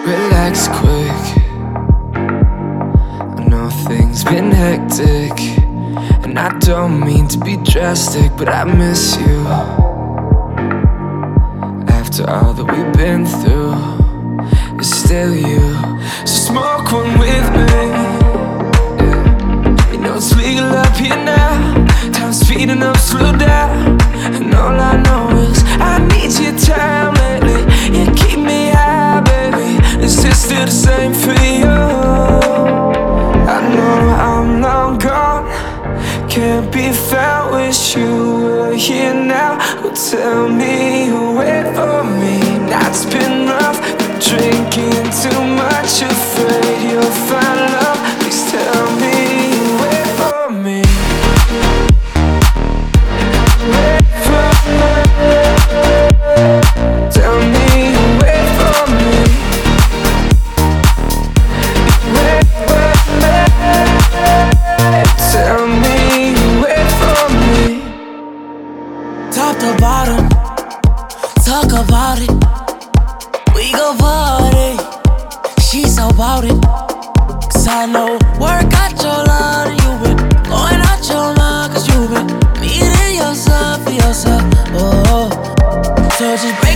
Relax quick, I know things been hectic, and I don't mean to be drastic, but I miss you. After all that we've been through, it's still you. So smoke one with me, yeah. You know it's legal up here now. Time's speeding up, slow down. And all I know is I need your time lately. You keep me high, baby. Is this still the same for you? I know I'm long gone, can't be found. Wish you were here now. Well, tell me you wait for me. Night's been rough, been drinking too much, afraid you'll find love. Please tell me you wait for me. Wait for me. Tell me you wait for me. Wait for me. Tell me you wait for me. Top to bottom, talk about it. We go party, she's about it. Cause I know work out your line, and you been going out your mind. Cause you been needing yourself for yourself. Oh, so just break